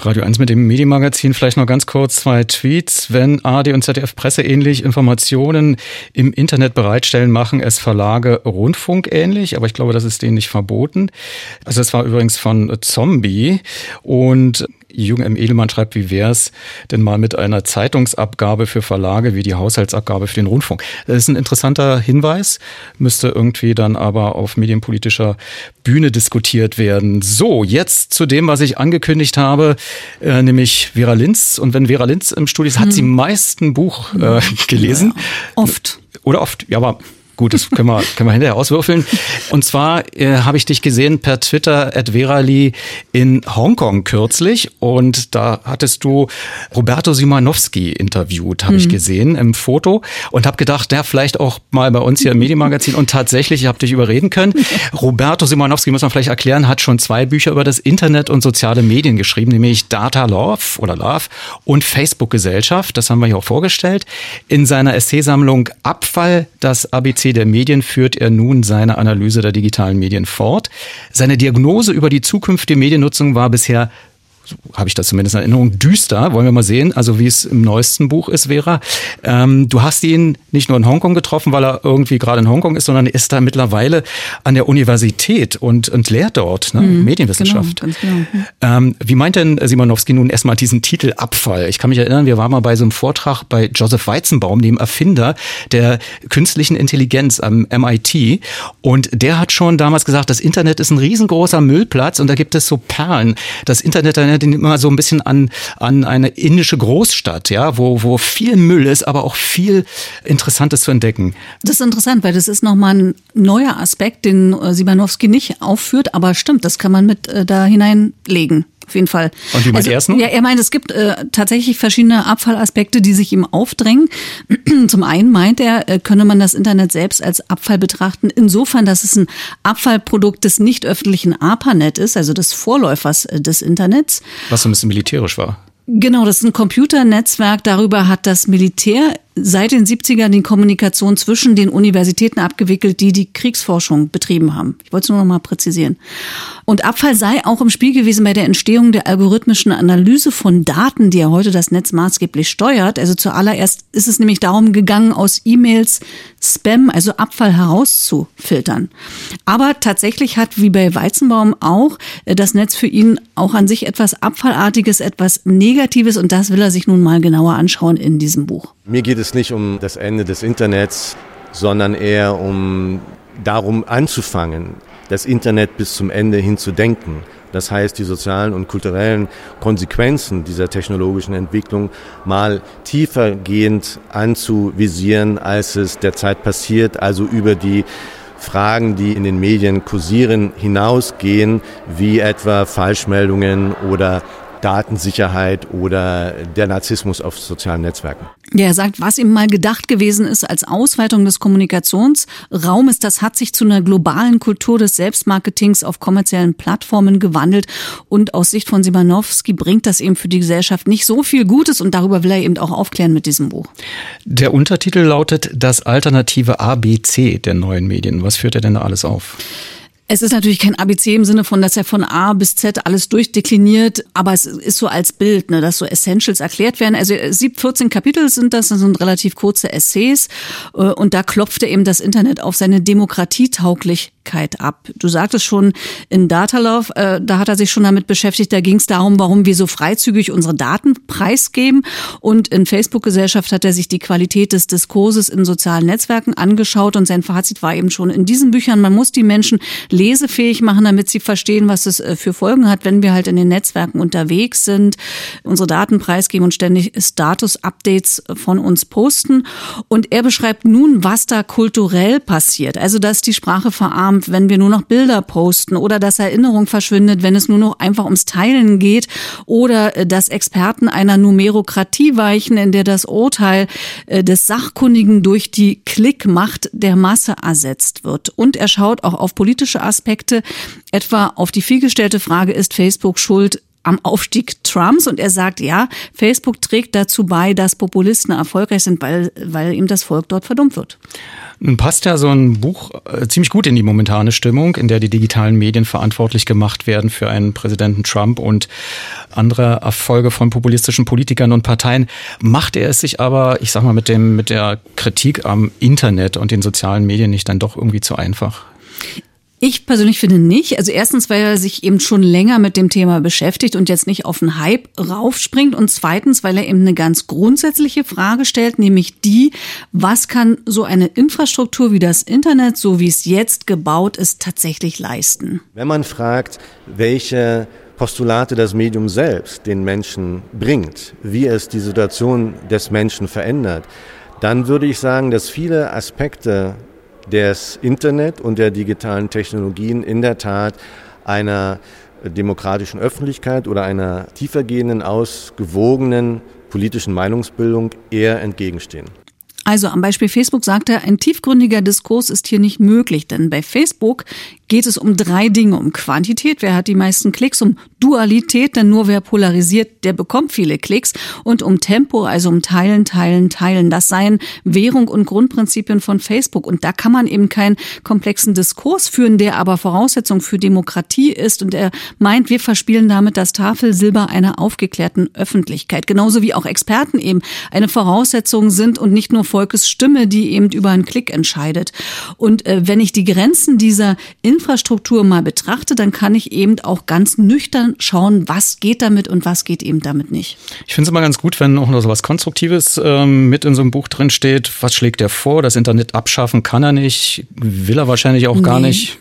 Radio 1 mit dem Medienmagazin. Vielleicht noch ganz kurz 2 Tweets. Wenn ARD und ZDF presseähnlich Informationen im Internet bereitstellen, machen es Verlage rundfunkähnlich. Aber ich glaube, das ist denen nicht verboten. Also das war übrigens von Zombie. Und Jürgen M. Edelmann schreibt, wie wär's denn mal mit einer Zeitungsabgabe für Verlage wie die Haushaltsabgabe für den Rundfunk? Das ist ein interessanter Hinweis, müsste irgendwie dann aber auf medienpolitischer Bühne diskutiert werden. So, jetzt zu dem, was ich angekündigt habe, nämlich Vera Linz. Und wenn Vera Linz im Studio ist, hat sie meist ein Buch gelesen. Ja, oft. Oder oft, ja, aber gut, das können wir hinterher auswürfeln. Und zwar habe ich dich gesehen per Twitter @Verali in Hongkong kürzlich und da hattest du Roberto Simanowski interviewt, habe ich gesehen im Foto und habe gedacht, der vielleicht auch mal bei uns hier im Medienmagazin und tatsächlich, ich habe dich überreden können. Roberto Simanowski, muss man vielleicht erklären, hat schon 2 Bücher über das Internet und soziale Medien geschrieben, nämlich Data Love und Facebook-Gesellschaft, das haben wir hier auch vorgestellt. In seiner Essaysammlung Abfall, das ABC der Medien führt er nun seine Analyse der digitalen Medien fort. Seine Diagnose über die zukünftige Mediennutzung war bisher, so habe ich das zumindest in Erinnerung, düster. Wollen wir mal sehen, also wie es im neuesten Buch ist, Vera. Du hast ihn nicht nur in Hongkong getroffen, weil er irgendwie gerade in Hongkong ist, sondern er ist da mittlerweile an der Universität und lehrt dort, Medienwissenschaft. Genau. Wie meint denn Simanowski nun erstmal diesen Titel Abfall? Ich kann mich erinnern, wir waren mal bei so einem Vortrag bei Joseph Weizenbaum, dem Erfinder der künstlichen Intelligenz am MIT. Und der hat schon damals gesagt, das Internet ist ein riesengroßer Müllplatz und da gibt es so Perlen. Das Internet erinnert ihn immer so ein bisschen an eine indische Großstadt, ja, wo viel Müll ist, aber auch viel Interessantes zu entdecken. Das ist interessant, weil das ist nochmal ein neuer Aspekt, den Simanowski nicht aufführt, aber stimmt, das kann man mit da hineinlegen. Auf jeden Fall. Und wie meint er es nun? Ja, er meint, es gibt tatsächlich verschiedene Abfallaspekte, die sich ihm aufdrängen. Zum einen meint er, könne man das Internet selbst als Abfall betrachten, insofern, dass es ein Abfallprodukt des nicht öffentlichen ARPANET ist, also des Vorläufers des Internets. Was so ein bisschen militärisch war. Genau, das ist ein Computernetzwerk. Darüber hat das Militär seit den 70ern die Kommunikation zwischen den Universitäten abgewickelt, die Kriegsforschung betrieben haben. Ich wollte es nur noch mal präzisieren. Und Abfall sei auch im Spiel gewesen bei der Entstehung der algorithmischen Analyse von Daten, die ja heute das Netz maßgeblich steuert. Also zuallererst ist es nämlich darum gegangen, aus E-Mails Spam, also Abfall herauszufiltern. Aber tatsächlich hat, wie bei Weizenbaum auch, das Netz für ihn auch an sich etwas Abfallartiges, etwas Negatives, und das will er sich nun mal genauer anschauen in diesem Buch. Mir geht es nicht um das Ende des Internets, sondern eher darum anzufangen, das Internet bis zum Ende hin zu denken. Das heißt, die sozialen und kulturellen Konsequenzen dieser technologischen Entwicklung mal tiefergehend anzuvisieren, als es derzeit passiert, also über die Fragen, die in den Medien kursieren, hinausgehen, wie etwa Falschmeldungen oder Datensicherheit oder der Narzissmus auf sozialen Netzwerken. Ja, er sagt, was ihm mal gedacht gewesen ist als Ausweitung des Kommunikationsraumes, das hat sich zu einer globalen Kultur des Selbstmarketings auf kommerziellen Plattformen gewandelt. Und aus Sicht von Simanowski bringt das eben für die Gesellschaft nicht so viel Gutes, und darüber will er eben auch aufklären mit diesem Buch. Der Untertitel lautet Das alternative ABC der neuen Medien. Was führt er denn da alles auf? Es ist natürlich kein ABC im Sinne von, dass er von A bis Z alles durchdekliniert, aber es ist so als Bild, ne, dass so Essentials erklärt werden. Also 14 Kapitel sind das sind relativ kurze Essays, und da klopft er eben das Internet auf seine Demokratietauglichkeit ab. Du sagtest schon, in Data Love, da hat er sich schon damit beschäftigt, da ging es darum, warum wir so freizügig unsere Daten preisgeben, und in Facebook-Gesellschaft hat er sich die Qualität des Diskurses in sozialen Netzwerken angeschaut, und sein Fazit war eben schon in diesen Büchern, man muss die Menschen lesefähig machen, damit sie verstehen, was es für Folgen hat, wenn wir halt in den Netzwerken unterwegs sind, unsere Daten preisgeben und ständig Status-Updates von uns posten. Und er beschreibt nun, was da kulturell passiert. Also, dass die Sprache verarmt, wenn wir nur noch Bilder posten, oder dass Erinnerung verschwindet, wenn es nur noch einfach ums Teilen geht, oder dass Experten einer Numerokratie weichen, in der das Urteil des Sachkundigen durch die Klickmacht der Masse ersetzt wird. Und er schaut auch auf politische Aspekte, etwa auf die vielgestellte Frage, ist Facebook schuld am Aufstieg Trumps? Und er sagt, ja, Facebook trägt dazu bei, dass Populisten erfolgreich sind, weil ihm das Volk dort verdummt wird. Nun passt ja so ein Buch ziemlich gut in die momentane Stimmung, in der die digitalen Medien verantwortlich gemacht werden für einen Präsidenten Trump und andere Erfolge von populistischen Politikern und Parteien. Macht er es sich aber, ich sag mal, mit der Kritik am Internet und den sozialen Medien nicht dann doch irgendwie zu einfach? Ich persönlich finde nicht. Also erstens, weil er sich eben schon länger mit dem Thema beschäftigt und jetzt nicht auf den Hype raufspringt. Und zweitens, weil er eben eine ganz grundsätzliche Frage stellt, nämlich die, was kann so eine Infrastruktur wie das Internet, so wie es jetzt gebaut ist, tatsächlich leisten? Wenn man fragt, welche Postulate das Medium selbst den Menschen bringt, wie es die Situation des Menschen verändert, dann würde ich sagen, dass viele Aspekte des Internet und der digitalen Technologien in der Tat einer demokratischen Öffentlichkeit oder einer tiefergehenden, ausgewogenen politischen Meinungsbildung eher entgegenstehen. Also am Beispiel Facebook sagt er, ein tiefgründiger Diskurs ist hier nicht möglich, denn bei Facebook geht es um 3 Dinge, um Quantität, wer hat die meisten Klicks, um Dualität, denn nur wer polarisiert, der bekommt viele Klicks, und um Tempo, also um Teilen, Teilen, Teilen. Das seien Währung und Grundprinzipien von Facebook, und da kann man eben keinen komplexen Diskurs führen, der aber Voraussetzung für Demokratie ist, und er meint, wir verspielen damit das Tafelsilber einer aufgeklärten Öffentlichkeit, genauso wie auch Experten eben eine Voraussetzung sind und nicht nur Volkes Stimme, die eben über einen Klick entscheidet. Und wenn ich die Grenzen dieser Infrastruktur mal betrachte, dann kann ich eben auch ganz nüchtern schauen, was geht damit und was geht eben damit nicht. Ich finde es immer ganz gut, wenn auch noch so was Konstruktives mit in so einem Buch drin steht. Was schlägt er vor? Das Internet abschaffen kann er nicht. Will er wahrscheinlich auch gar nicht.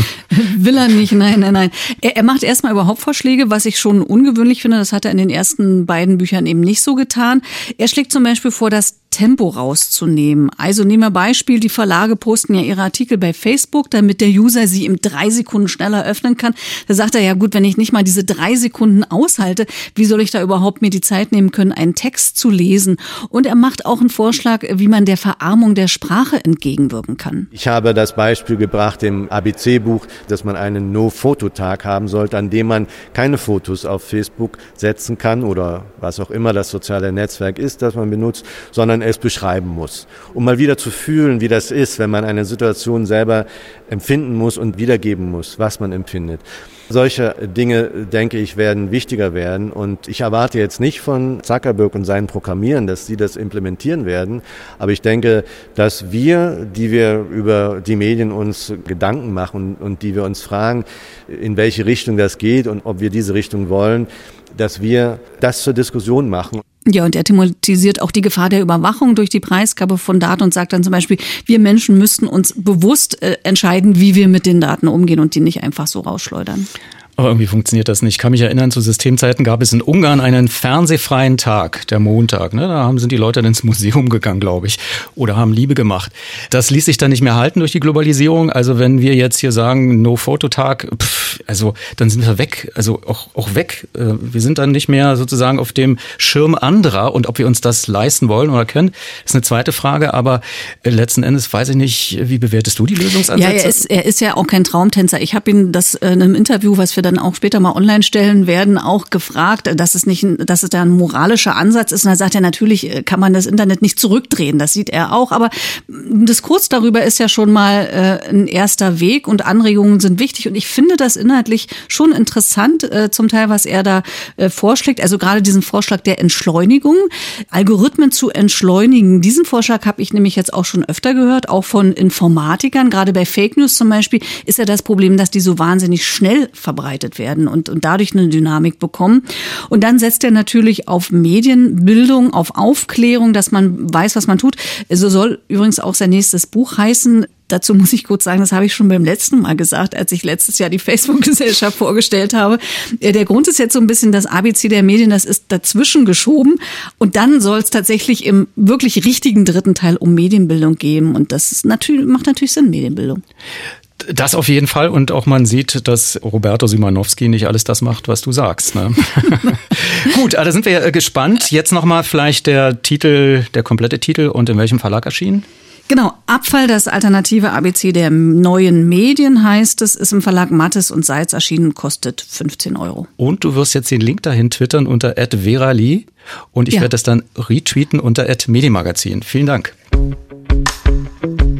Will er nicht, nein. Er macht erstmal überhaupt Vorschläge, was ich schon ungewöhnlich finde. Das hat er in den ersten beiden Büchern eben nicht so getan. Er schlägt zum Beispiel vor, das Tempo rauszunehmen. Also nehmen wir Beispiel, die Verlage posten ja ihre Artikel bei Facebook, damit der User sie in 3 Sekunden schneller öffnen kann. Da sagt er, ja gut, wenn ich nicht mal diese 3 Sekunden aushalte, wie soll ich da überhaupt mir die Zeit nehmen können, einen Text zu lesen? Und er macht auch einen Vorschlag, wie man der Verarmung der Sprache entgegenwirken kann. Ich habe das Beispiel gebracht im ABC-Buch, dass man einen No-Foto-Tag haben sollte, an dem man keine Fotos auf Facebook setzen kann oder was auch immer das soziale Netzwerk ist, das man benutzt, sondern es beschreiben muss, um mal wieder zu fühlen, wie das ist, wenn man eine Situation selber empfinden muss und wiedergeben muss, was man empfindet. Solche Dinge, denke ich, werden wichtiger werden, und ich erwarte jetzt nicht von Zuckerberg und seinen Programmieren, dass sie das implementieren werden, aber ich denke, dass wir, die wir über die Medien uns Gedanken machen und die wir uns fragen, in welche Richtung das geht und ob wir diese Richtung wollen, dass wir das zur Diskussion machen. Ja, und er thematisiert auch die Gefahr der Überwachung durch die Preisgabe von Daten und sagt dann zum Beispiel, wir Menschen müssten uns bewusst entscheiden, wie wir mit den Daten umgehen und die nicht einfach so rausschleudern. Aber irgendwie funktioniert das nicht. Ich kann mich erinnern, zu Systemzeiten gab es in Ungarn einen fernsehfreien Tag, der Montag. Ne? Da sind die Leute dann ins Museum gegangen, glaube ich, oder haben Liebe gemacht. Das ließ sich dann nicht mehr halten durch die Globalisierung. Also wenn wir jetzt hier sagen, No-Foto-Tag, also dann sind wir weg, also auch weg. Wir sind dann nicht mehr sozusagen auf dem Schirm anderer, und ob wir uns das leisten wollen oder können, ist eine zweite Frage. Aber letzten Endes weiß ich nicht, wie bewertest du die Lösungsansätze? Ja, er ist ja auch kein Traumtänzer. Ich habe ihn das in einem Interview, was wir dann auch später mal online stellen werden, auch gefragt, dass es da ein moralischer Ansatz ist. Und da sagt er, natürlich kann man das Internet nicht zurückdrehen, das sieht er auch. Aber ein Diskurs darüber ist ja schon mal ein erster Weg, und Anregungen sind wichtig. Und ich finde das inhaltlich schon interessant, zum Teil, was er da vorschlägt. Also gerade diesen Vorschlag der Entschleunigung, Algorithmen zu entschleunigen. Diesen Vorschlag habe ich nämlich jetzt auch schon öfter gehört, auch von Informatikern. Gerade bei Fake News zum Beispiel ist ja das Problem, dass die so wahnsinnig schnell verbreitet werden und dadurch eine Dynamik bekommen. Und dann setzt er natürlich auf Medienbildung, auf Aufklärung, dass man weiß, was man tut. So soll übrigens auch sein nächstes Buch heißen. Dazu muss ich kurz sagen, das habe ich schon beim letzten Mal gesagt, als ich letztes Jahr die Facebook-Gesellschaft vorgestellt habe. Der Grund ist jetzt so ein bisschen das ABC der Medien, das ist dazwischen geschoben. Und dann soll es tatsächlich im wirklich richtigen 3. Teil um Medienbildung gehen. Und das macht natürlich Sinn, Medienbildung. Das auf jeden Fall, und auch man sieht, dass Roberto Szymanowski nicht alles das macht, was du sagst. Ne? Gut, da sind wir gespannt. Jetzt nochmal vielleicht der komplette Titel und in welchem Verlag erschienen? Genau, Abfall, das alternative ABC der neuen Medien heißt es, ist im Verlag Mattes und Seitz erschienen, kostet 15 €. Und du wirst jetzt den Link dahin twittern unter @verali, und ich werde das dann retweeten unter @medienmagazin. Vielen Dank.